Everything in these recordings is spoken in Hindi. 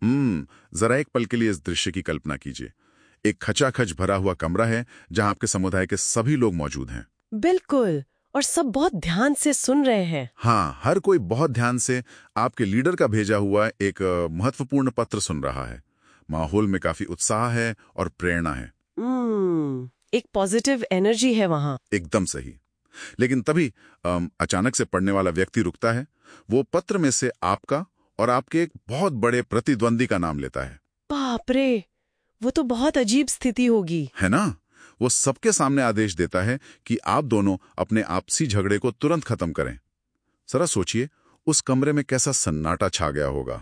जरा एक पल के लिए इस दृश्य की कल्पना कीजिए। एक खचाखच भरा हुआ कमरा है जहां आपके समुदाय के सभी लोग मौजूद हैं। बिल्कुल, और सब बहुत ध्यान से सुन रहे हैं। हाँ, हर कोई बहुत ध्यान से आपके लीडर का भेजा हुआ एक महत्वपूर्ण पत्र सुन रहा है। माहौल में काफी उत्साह है और प्रेरणा है। एक पॉजिटिव एनर्जी है वहाँ। एकदम सही। लेकिन तभी अचानक से पढ़ने वाला व्यक्ति रुकता है। वो पत्र में से आपका और आपके एक बहुत बड़े प्रतिद्वंदी का नाम लेता है। बाप रे, वो तो बहुत अजीब स्थिति होगी, है ना? वो सबके सामने आदेश देता है कि आप दोनों अपने आपसी झगड़े को तुरंत खत्म करें। जरा सोचिए, उस कमरे में कैसा सन्नाटा छा गया होगा।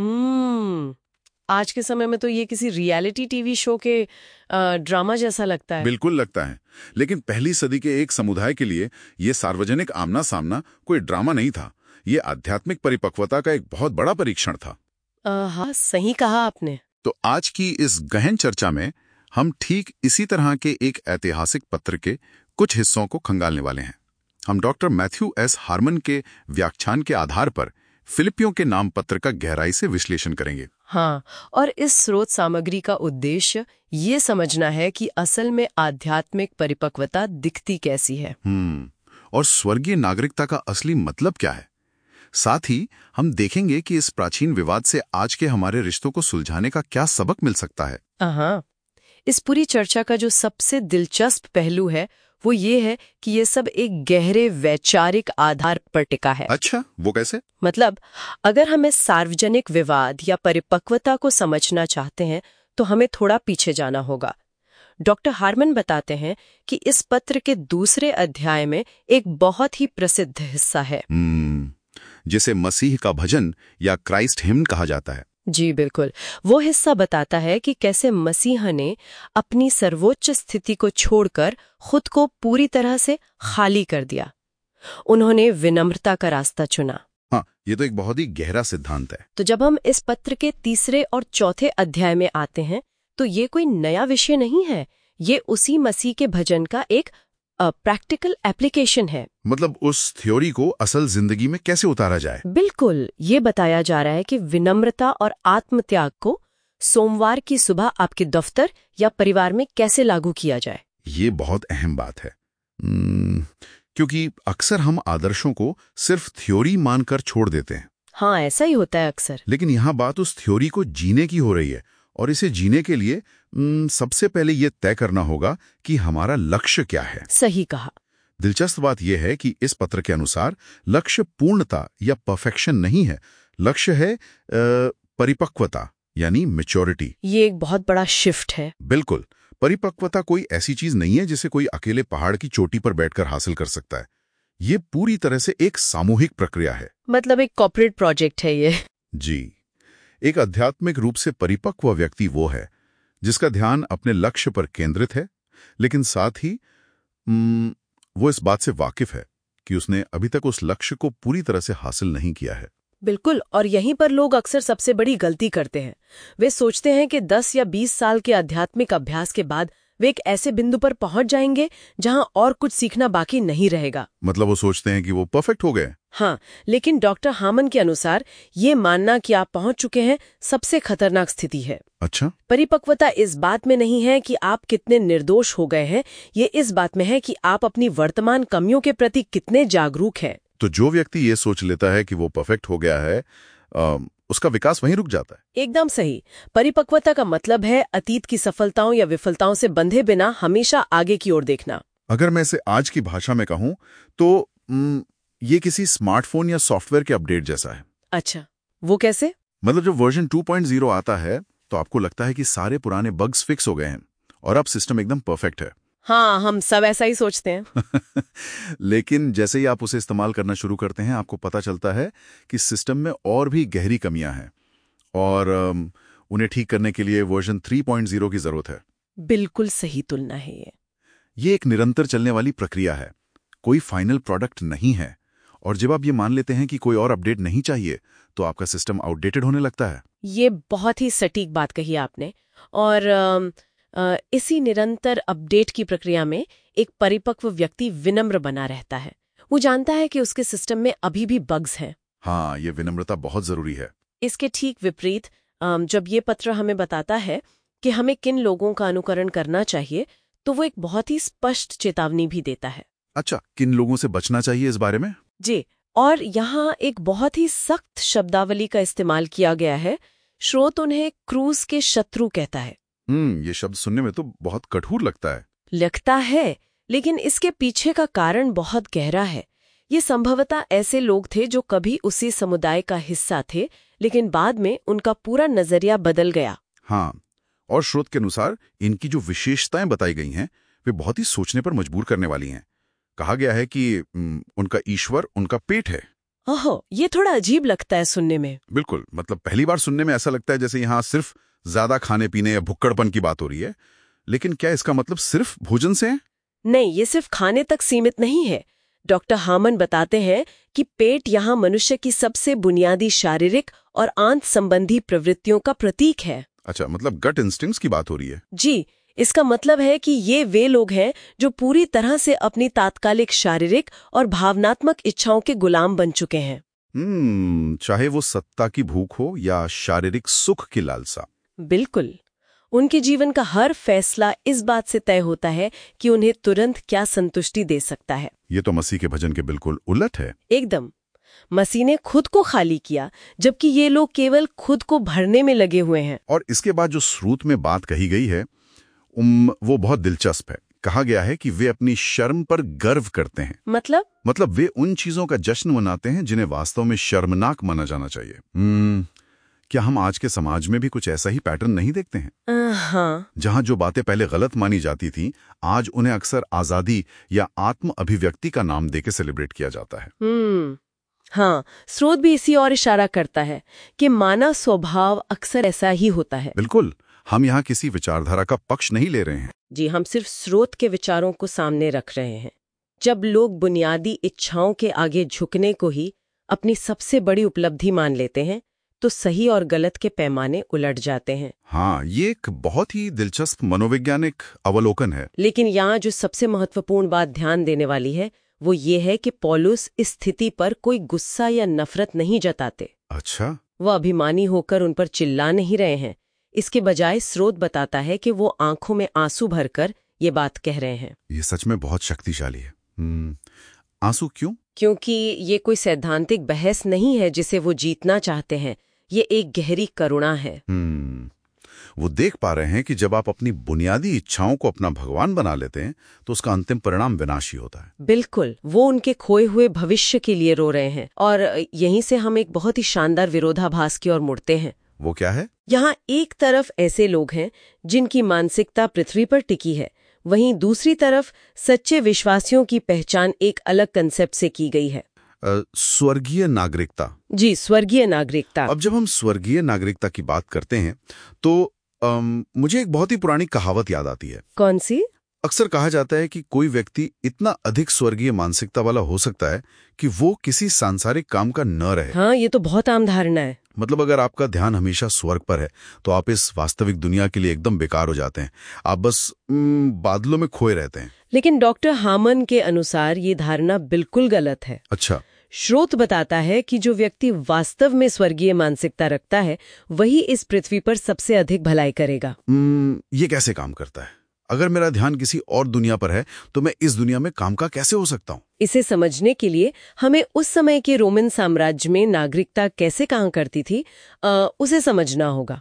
आज के समय में तो ये किसी रियलिटी टीवी शो के ड्रामा जैसा लगता है। बिल्कुल लगता है, लेकिन पहली सदी के एक समुदाय के लिए ये सार्वजनिक आमना सामना कोई ड्रामा नहीं था। ये आध्यात्मिक परिपक्वता का एक बहुत बड़ा परीक्षण था। हाँ, सही कहा आपने। तो आज की इस गहन चर्चा में हम ठीक इसी तरह के एक ऐतिहासिक पत्र के कुछ हिस्सों को खंगालने वाले हैं। हम डॉक्टर मैथ्यू एस हार्मन के व्याख्यान के आधार पर फिलिपियों के नाम पत्र का गहराई से विश्लेषण करेंगे। हाँ, और इस स्रोत सामग्री का उद्देश्य ये समझना है कि असल में आध्यात्मिक परिपक्वता दिखती कैसी है। और स्वर्गीय नागरिकता का असली मतलब क्या है। साथ ही हम देखेंगे कि इस प्राचीन विवाद से आज के हमारे रिश्तों को सुलझाने का क्या सबक मिल सकता है। हाँ, इस पूरी चर्चा का जो सबसे दिलचस्प पहलू है वो ये है कि ये सब एक गहरे वैचारिक आधार पर टिका है। अच्छा, वो कैसे? मतलब अगर हमें सार्वजनिक विवाद या परिपक्वता को समझना चाहते हैं तो हमें थोड़ा पीछे जाना होगा। डॉक्टर हार्मन बताते हैं कि इस पत्र के दूसरे अध्याय में एक बहुत ही प्रसिद्ध हिस्सा है, जिसे मसीह का भजन या क्राइस्ट हिम्न कहा जाता है। जी बिल्कुल। वो हिस्सा बताता है कि कैसे मसीह ने अपनी सर्वोच्च स्थिति को छोड़कर खुद को पूरी तरह से खाली कर दिया। उन्होंने विनम्रता का रास्ता चुना। हाँ, ये तो एक बहुत ही गहरा सिद्धांत है। तो जब हम इस पत्र के तीसरे और चौथे अध्याय में आते हैं तो ये कोई नया विषय नहीं है। ये उसी मसीह के भजन का एक प्रैक्टिकल एप्लीकेशन है। मतलब उस थ्योरी को असल जिंदगी में कैसे उतारा जाए। बिल्कुल, ये बताया जा रहा है कि विनम्रता और आत्मत्याग को सोमवार की सुबह आपके दफ्तर या परिवार में कैसे लागू किया जाए। ये बहुत अहम बात है, क्योंकि अक्सर हम आदर्शों को सिर्फ थ्योरी मानकर छोड़ देते हैं। हाँ, ऐसा ही होता है अक्सर। लेकिन यहाँ बात उस थ्योरी को जीने की हो रही है, और इसे जीने के लिए सबसे पहले ये तय करना होगा कि हमारा लक्ष्य क्या है। सही कहा। दिलचस्प बात यह है कि इस पत्र के अनुसार लक्ष्य पूर्णता या परफेक्शन नहीं है। लक्ष्य है परिपक्वता, यानी मैच्योरिटी। ये एक बहुत बड़ा शिफ्ट है। बिल्कुल। परिपक्वता कोई ऐसी चीज नहीं है जिसे कोई अकेले पहाड़ की चोटी पर बैठकर हासिल कर सकता है। ये पूरी तरह से एक सामूहिक प्रक्रिया है। मतलब एक कॉर्पोरेट प्रोजेक्ट है ये। जी। एक आध्यात्मिक रूप से परिपक्व व्यक्ति वो है जिसका ध्यान अपने लक्ष्य पर केंद्रित है, लेकिन साथ ही वो इस बात से वाकिफ है कि उसने अभी तक उस लक्ष्य को पूरी तरह से हासिल नहीं किया है। बिल्कुल, और यहीं पर लोग अक्सर सबसे बड़ी गलती करते हैं। वे सोचते हैं कि 10 या 20 साल के आध्यात्मिक अभ्यास के बाद वे एक ऐसे बिंदु पर पहुंच जाएंगे जहां और कुछ सीखना बाकी नहीं रहेगा। मतलब वो सोचते हैं कि वो परफेक्ट हो गए। हाँ, लेकिन डॉक्टर हार्मन के अनुसार ये मानना कि आप पहुंच चुके हैं सबसे खतरनाक स्थिति है। अच्छा। परिपक्वता इस बात में नहीं है कि आप कितने निर्दोष हो गए हैं, ये इस बात में है कि आप अपनी वर्तमान कमियों के प्रति कितने जागरूक हैं। तो जो व्यक्ति ये सोच लेता है कि वो परफेक्ट हो गया है, उसका विकास वहीं रुक जाता है। एकदम सही। परिपक्वता का मतलब है अतीत की सफलताओं या विफलताओं से बंधे बिना हमेशा आगे की ओर देखना। अगर मैं इसे आज की भाषा में कहूं तो ये किसी स्मार्टफोन या सॉफ्टवेयर के अपडेट जैसा है। अच्छा, वो कैसे? मतलब जब वर्जन 2.0 आता है तो आपको लगता है कि सारे पुराने बग्स फिक्स हो गए हैं और अब सिस्टम एकदम परफेक्ट है। हाँ, हम सब ऐसा ही सोचते हैं। लेकिन जैसे ही आप उसे इस्तेमाल करना शुरू करते हैं, आपको पता चलता है कि सिस्टम में और भी गहरी कमियां हैं और उन्हें ठीक करने के लिए वर्जन 3.0 की जरूरत है। बिल्कुल सही तुलना है ये। ये एक निरंतर चलने वाली प्रक्रिया है, कोई फाइनल प्रोडक्ट नहीं है। और जब आप ये मान लेते हैं कि कोई और अपडेट नहीं चाहिए तो आपका सिस्टम आउटडेटेड होने लगता है। ये बहुत ही सटीक बात कही आपने। और इसी निरंतर अपडेट की प्रक्रिया में एक परिपक्व व्यक्ति विनम्र बना रहता है। वो जानता है कि उसके सिस्टम में अभी भी बग्स हैं। हाँ, ये विनम्रता बहुत जरूरी है। इसके ठीक विपरीत जब ये पत्र हमें बताता है कि हमें किन लोगों का अनुकरण करना चाहिए, तो वो एक बहुत ही स्पष्ट चेतावनी भी देता है। अच्छा, किन लोगों से बचना चाहिए इस बारे में? जी, और यहाँ एक बहुत ही सख्त शब्दावली का इस्तेमाल किया गया है। श्रोत उन्हें क्रूस के शत्रु कहता है। ये शब्द सुनने में तो बहुत कठोर लगता है, लेकिन इसके पीछे का कारण बहुत गहरा है। ये संभवतः ऐसे लोग थे जो कभी उसी समुदाय का हिस्सा थे, लेकिन बाद में उनका पूरा नजरिया बदल गया। हाँ, और स्रोत के अनुसार इनकी जो विशेषताएं बताई गई हैं वे बहुत ही सोचने पर मजबूर करने वाली हैं। कहा गया है कि उनका ईश्वर उनका पेट है। ओहो, ये थोड़ा अजीब लगता है सुनने में। बिल्कुल, मतलब पहली बार सुनने में ऐसा लगता है जैसे यहाँ सिर्फ ज्यादा खाने पीने या भुक्कड़पन की बात हो रही है। लेकिन क्या इसका मतलब सिर्फ भोजन से है? नहीं, ये सिर्फ खाने तक सीमित नहीं है। डॉक्टर हार्मन बताते हैं कि पेट यहाँ मनुष्य की सबसे बुनियादी शारीरिक और आंत संबंधी प्रवृत्तियों का प्रतीक है। अच्छा, मतलब गट इंस्टिंक्ट्स की बात हो रही है। जी, इसका मतलब है कि ये वे लोग हैं जो पूरी तरह से अपनी तात्कालिक शारीरिक और भावनात्मक इच्छाओं के गुलाम बन चुके हैं। चाहे वो सत्ता की भूख हो या शारीरिक सुख की लालसा। बिल्कुल, उनके जीवन का हर फैसला इस बात से तय होता है कि उन्हें तुरंत क्या संतुष्टि दे सकता है। ये तो मसीह के भजन के बिल्कुल उलट है। एकदम। मसीह ने खुद को खाली किया, जबकि ये लोग केवल खुद को भरने में लगे हुए हैं। और इसके बाद जो श्रुत में बात कही गई है वो बहुत दिलचस्प है। कहा गया है कि वे अपनी शर्म पर गर्व करते हैं। मतलब वे उन चीजों का जश्न मनाते हैं जिन्हें वास्तव में शर्मनाक माना जाना चाहिए। क्या हम आज के समाज में भी कुछ ऐसा ही पैटर्न नहीं देखते हैं? हाँ। जहां जो बातें पहले गलत मानी जाती थी, आज उन्हें अक्सर आजादी या आत्म अभिव्यक्ति का नाम देके सेलिब्रेट किया जाता है। हाँ, स्रोत भी इसी और इशारा करता है कि मानव स्वभाव अक्सर ऐसा ही होता है। बिल्कुल, हम यहाँ किसी विचारधारा का पक्ष नहीं ले रहे हैं। जी, हम सिर्फ स्रोत के विचारों को सामने रख रहे हैं। जब लोग बुनियादी इच्छाओं के आगे झुकने को ही अपनी सबसे बड़ी उपलब्धि मान लेते हैं, तो सही और गलत के पैमाने उलट जाते हैं। हाँ, ये एक बहुत ही दिलचस्प मनोवैज्ञानिक अवलोकन है। लेकिन यहाँ जो सबसे महत्वपूर्ण बात ध्यान देने वाली है वो ये है कि पौलुस इस स्थिति पर कोई गुस्सा या नफरत नहीं जताते। अच्छा। वो अभिमानी होकर उन पर चिल्ला नहीं रहे हैं। इसके बजाय स्रोत बताता है कि वो आंखों में आंसू भरकर ये बात कह रहे हैं। ये सच में बहुत शक्तिशाली है। आंसू क्यों? क्योंकि ये कोई सैद्धांतिक बहस नहीं है जिसे वो जीतना चाहते हैं। ये एक गहरी करुणा है। वो देख पा रहे हैं कि जब आप अपनी बुनियादी इच्छाओं को अपना भगवान बना लेते हैं तो उसका अंतिम परिणाम विनाशी होता है। बिल्कुल, वो उनके खोए हुए भविष्य के लिए रो रहे हैं। और यहीं से हम एक बहुत ही शानदार विरोधाभास की ओर मुड़ते हैं। वो क्या है? यहाँ एक तरफ ऐसे लोग हैं जिनकी मानसिकता पृथ्वी पर टिकी है, वहीं दूसरी तरफ सच्चे विश्वासियों की पहचान एक अलग कंसेप्ट से की गई है। स्वर्गीय नागरिकता। जी, स्वर्गीय नागरिकता। अब जब हम स्वर्गीय नागरिकता की बात करते हैं तो मुझे एक बहुत ही पुरानी कहावत याद आती है। कौन सी? अक्सर कहा जाता है कि कोई व्यक्ति इतना अधिक स्वर्गीय मानसिकता वाला हो सकता है कि वो किसी सांसारिक काम का न रहे। हाँ, ये तो बहुत आम धारणा है। मतलब अगर आपका ध्यान हमेशा स्वर्ग पर है तो आप इस वास्तविक दुनिया के लिए एकदम बेकार हो जाते हैं। आप बस बादलों में खोए रहते हैं। लेकिन डॉक्टर हार्मन के अनुसार ये धारणा बिल्कुल गलत है। अच्छा। स्रोत बताता है कि जो व्यक्ति वास्तव में स्वर्गीय मानसिकता रखता है वही इस पृथ्वी पर सबसे अधिक भलाई करेगा। ये कैसे काम करता है? अगर मेरा ध्यान किसी और दुनिया पर है तो मैं इस दुनिया में काम का कैसे हो सकता हूँ? इसे समझने के लिए हमें उस समय के रोमन साम्राज्य में नागरिकता कैसे काम करती थी उसे समझना होगा।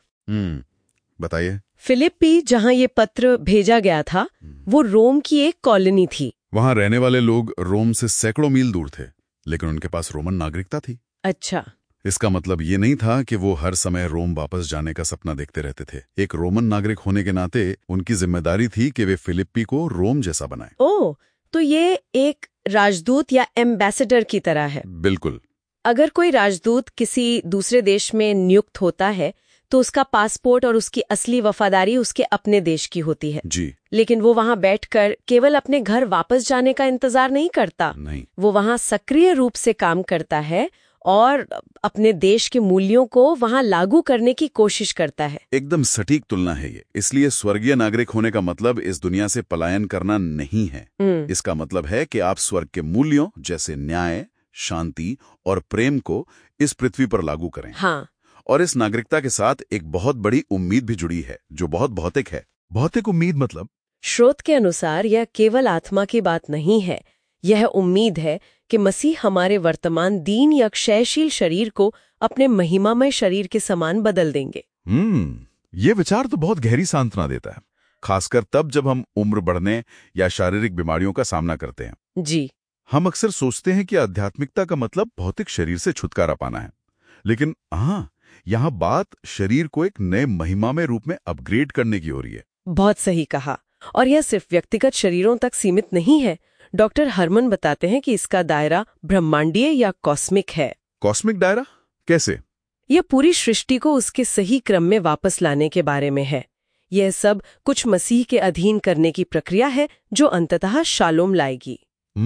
बताइए। फिलिप्पी, जहाँ ये पत्र भेजा गया था, वो रोम की एक कॉलोनी थी। वहाँ रहने वाले लोग रोम से सैकड़ों मील दूर थे, लेकिन उनके पास रोमन नागरिकता थी। अच्छा। इसका मतलब ये नहीं था कि वो हर समय रोम वापस जाने का सपना देखते रहते थे। एक रोमन नागरिक होने के नाते उनकी जिम्मेदारी थी कि वे फिलिप्पी को रोम जैसा बनाएं। ओह, तो ये एक राजदूत या एम्बेसडर की तरह है। बिल्कुल। अगर कोई राजदूत किसी दूसरे देश में नियुक्त होता है तो उसका पासपोर्ट और उसकी असली वफादारी उसके अपने देश की होती है। जी। लेकिन वो वहाँ बैठकर केवल अपने घर वापस जाने का इंतजार नहीं करता। नहीं। वो वहाँ सक्रिय रूप से काम करता है और अपने देश के मूल्यों को वहाँ लागू करने की कोशिश करता है। एकदम सटीक तुलना है ये। इसलिए स्वर्गीय नागरिक होने का मतलब इस दुनिया से पलायन करना नहीं है। इसका मतलब है कि आप स्वर्ग के मूल्यों जैसे न्याय, शांति और प्रेम को इस पृथ्वी पर लागू करें। हाँ। और इस नागरिकता के साथ एक बहुत बड़ी उम्मीद भी जुड़ी है जो बहुत भौतिक है। भौतिक उम्मीद मतलब? स्रोत के अनुसार यह केवल आत्मा की बात नहीं है। यह उम्मीद है कि मसीह हमारे वर्तमान दीन या क्षयशील शरीर को अपने महिमामय शरीर के समान बदल देंगे। ये विचार तो बहुत गहरी सांत्वना देता है, खासकर तब जब हम उम्र बढ़ने या शारीरिक बीमारियों का सामना करते हैं। जी, हम अक्सर सोचते हैं कि आध्यात्मिकता का मतलब भौतिक शरीर से छुटकारा पाना है, लेकिन यहाँ बात शरीर को एक नए महिमामय रूप में अपग्रेड करने की हो रही है। बहुत सही कहा। और यह सिर्फ व्यक्तिगत शरीरों तक सीमित नहीं है। डॉक्टर हरमन बताते हैं कि इसका दायरा ब्रह्मांडीय या कॉस्मिक है। कॉस्मिक दायरा कैसे? यह पूरी सृष्टि को उसके सही क्रम में वापस लाने के बारे में है। यह सब कुछ मसीह के अधीन करने की प्रक्रिया है जो अंततः शालोम लाएगी।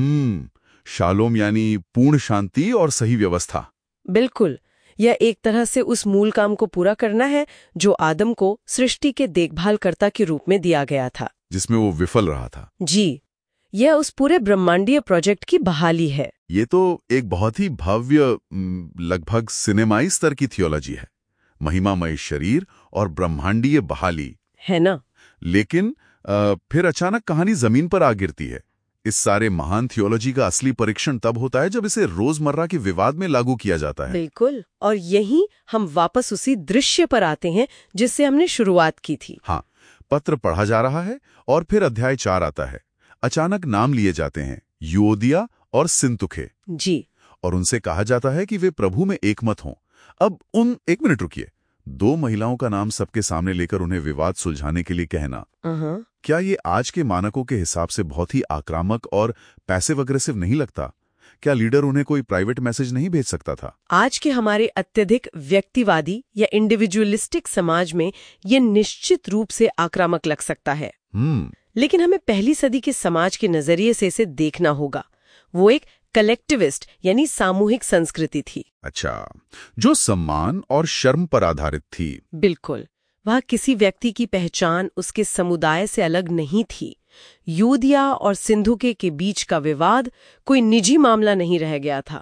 शालोम यानी पूर्ण शांति और सही व्यवस्था। बिल्कुल, यह एक तरह से उस मूल काम को पूरा करना है जो आदम को सृष्टि के देखभालकर्ता के रूप में दिया गया था, जिसमें वो विफल रहा था। जी, यह उस पूरे ब्रह्मांडीय प्रोजेक्ट की बहाली है। ये तो एक बहुत ही भव्य, लगभग सिनेमाई स्तर की थियोलॉजी है। महिमामय शरीर और ब्रह्मांडीय बहाली, है ना? लेकिन फिर अचानक कहानी जमीन पर आ गिरती है। इस सारे महान थियोलॉजी का असली परीक्षण तब होता है जब इसे रोजमर्रा के विवाद में लागू किया जाता है। बिल्कुल, और यही हम वापस उसी दृश्य पर आते हैं जिससे हमने शुरुआत की थी। हाँ, पत्र पढ़ा जा रहा है और फिर अध्याय 4 आता है। अचानक नाम लिए जाते हैं, यूओदिया और सिंतुखे। जी, और उनसे कहा जाता है कि वे प्रभु में एकमत हों। अब एक मिनट रुकिए, 2 महिलाओं का नाम सबके सामने लेकर उन्हें विवाद सुलझाने के लिए कहना, क्या ये आज के मानकों के हिसाब से बहुत ही आक्रामक और पैसिव अग्रेसिव नहीं लगता? क्या लीडर उन्हें कोई प्राइवेट मैसेज नहीं भेज सकता था? आज के हमारे अत्यधिक व्यक्तिवादी या इंडिविजुअलिस्टिक समाज में ये निश्चित रूप से आक्रामक लग सकता है। लेकिन हमें पहली सदी के समाज के नजरिए से इसे देखना होगा। वो एक कलेक्टिविस्ट यानी सामूहिक संस्कृति थी। अच्छा, जो सम्मान और शर्म पर आधारित थी। बिल्कुल, वह किसी व्यक्ति की पहचान उसके समुदाय से अलग नहीं थी। यूदिया और सिंधुके के बीच का विवाद कोई निजी मामला नहीं रह गया था।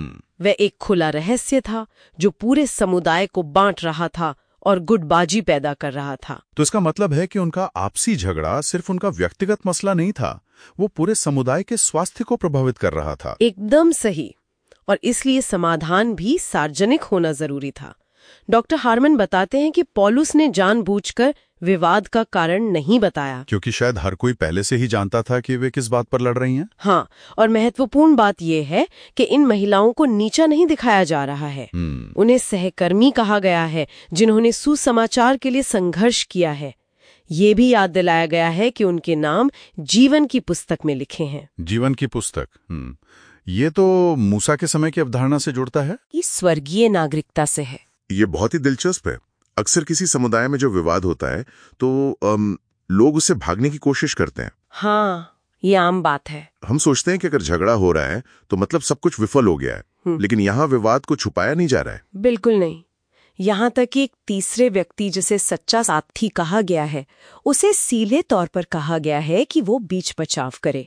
वह एक खुला रहस्य था जो पूरे समुदाय को बांट रहा था और गुटबाजी पैदा कर रहा था। तो इसका मतलब है कि उनका आपसी झगड़ा सिर्फ उनका व्यक्तिगत मसला नहीं था, वो पूरे समुदाय के स्वास्थ्य को प्रभावित कर रहा था। एकदम सही, और इसलिए समाधान भी सार्वजनिक होना जरूरी था। डॉक्टर हार्मन बताते हैं कि पौलुस ने जानबूझकर विवाद का कारण नहीं बताया, क्योंकि शायद हर कोई पहले से ही जानता था कि वे किस बात पर लड़ रही हैं। हाँ, और महत्वपूर्ण बात यह है कि इन महिलाओं को नीचा नहीं दिखाया जा रहा है। उन्हें सहकर्मी कहा गया है जिन्होंने सुसमाचार के लिए संघर्ष किया है। ये भी याद दिलाया गया है कि उनके नाम जीवन की पुस्तक में लिखे हैं। जीवन की पुस्तक, ये तो मूसा के समय की अवधारणा से जुड़ता है। ये स्वर्गीय नागरिकता से है। ये बहुत ही दिलचस्प है। अक्सर किसी समुदाय में जो विवाद होता है तो लोग उससे भागने की कोशिश करते हैं। हाँ, ये आम बात है। हम सोचते हैं कि अगर झगड़ा हो रहा है तो मतलब सब कुछ विफल हो गया है, लेकिन यहाँ विवाद को छुपाया नहीं जा रहा है। बिल्कुल नहीं। यहाँ तक कि एक तीसरे व्यक्ति जिसे सच्चा साथी कहा गया है, उसे सीधे तौर पर कहा गया है कि वो बीच बचाव करे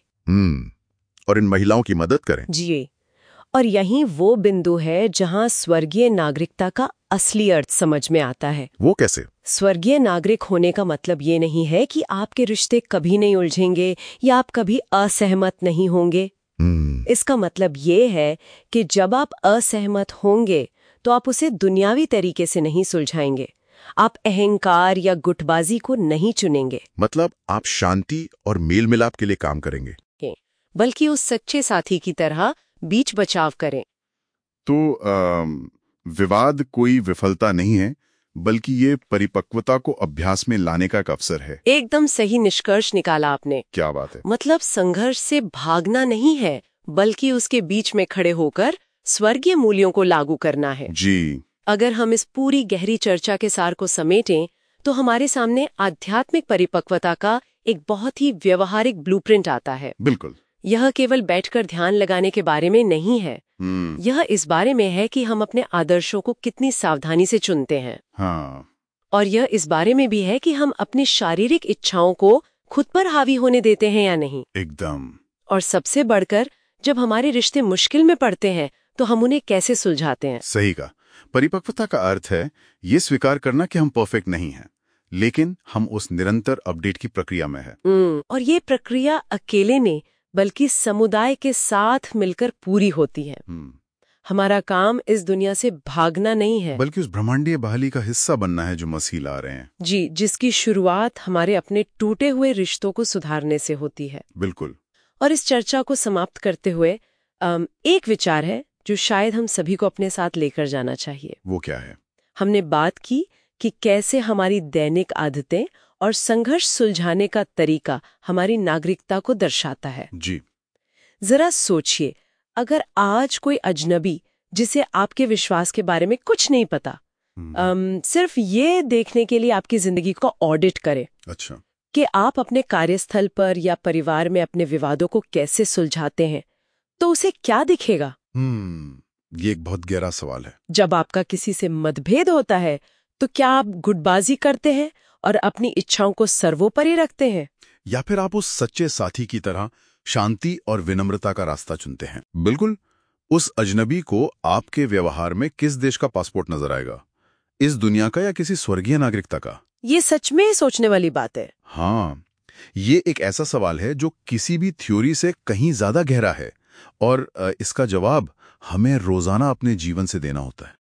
और इन महिलाओं की मदद करें। जी, और यही वो बिंदु है जहाँ स्वर्गीय नागरिकता का असली अर्थ समझ में आता है। वो कैसे? स्वर्गीय नागरिक होने का मतलब ये नहीं है कि आपके रिश्ते कभी नहीं उलझेंगे या आप कभी असहमत नहीं होंगे। इसका मतलब ये है कि जब आप असहमत होंगे तो आप उसे दुनियावी तरीके से नहीं सुलझाएंगे। आप अहंकार या गुटबाजी को नहीं चुनेंगे। मतलब आप शांति और मेल मिलाप के लिए काम करेंगे, बल्कि उस सच्चे साथी की तरह बीच बचाव करें। तो विवाद कोई विफलता नहीं है, बल्कि ये परिपक्वता को अभ्यास में लाने का एक अवसर है। एकदम सही निष्कर्ष निकाला आपने। क्या बात है। मतलब संघर्ष से भागना नहीं है, बल्कि उसके बीच में खड़े होकर स्वर्गीय मूल्यों को लागू करना है। जी, अगर हम इस पूरी गहरी चर्चा के सार को समेटें तो हमारे सामने आध्यात्मिक परिपक्वता का एक बहुत ही व्यवहारिक ब्लूप्रिंट आता है। बिल्कुल। यह केवल बैठकर ध्यान लगाने के बारे में नहीं है। यह इस बारे में है कि हम अपने आदर्शों को कितनी सावधानी से चुनते हैं। हाँ। और यह इस बारे में भी है कि हम अपनी शारीरिक इच्छाओं को खुद पर हावी होने देते हैं या नहीं। एकदम। और सबसे बढ़कर, जब हमारे रिश्ते मुश्किल में पड़ते हैं तो हम उन्हें कैसे सुलझाते हैं। सही कहा। परिपक्वता का अर्थ है ये स्वीकार करना कि हम परफेक्ट नहीं हैं, लेकिन हम उस निरंतर अपडेट की प्रक्रिया में है। और ये प्रक्रिया अकेले नहीं बल्कि समुदाय के साथ मिलकर पूरी होती है। हमारा काम इस दुनिया से भागना नहीं है, बल्कि उस ब्रह्मांडीय बहाली का हिस्सा बनना है जो मसीह ला रहे हैं। जी, जिसकी शुरुआत हमारे अपने टूटे हुए रिश्तों को सुधारने से होती है। बिल्कुल। और इस चर्चा को समाप्त करते हुए एक विचार है जो शायद हम सभी को अपने साथ लेकर जाना चाहिए। वो क्या है? हमने बात की कि कैसे हमारी दैनिक आदतें और संघर्ष सुलझाने का तरीका हमारी नागरिकता को दर्शाता है। जी। जरा सोचिए, अगर आज कोई अजनबी जिसे आपके विश्वास के बारे में कुछ नहीं पता सिर्फ ये देखने के लिए आपकी जिंदगी को ऑडिट करे अच्छा, कि आप अपने कार्यस्थल पर या परिवार में अपने विवादों को कैसे सुलझाते हैं, तो उसे क्या दिखेगा? ये एक बहुत गहरा सवाल है। जब आपका किसी से मतभेद होता है तो क्या आप गुटबाजी करते हैं और अपनी इच्छाओं को सर्वोपरि रखते हैं, या फिर आप उस सच्चे साथी की तरह शांति और विनम्रता का रास्ता चुनते हैं? बिल्कुल। उस अजनबी को आपके व्यवहार में किस देश का पासपोर्ट नजर आएगा, इस दुनिया का या किसी स्वर्गीय नागरिकता का? ये सच में सोचने वाली बात है। हाँ, ये एक ऐसा सवाल है जो किसी भी थ्योरी से कहीं ज्यादा गहरा है और इसका जवाब हमें रोजाना अपने जीवन से देना होता है।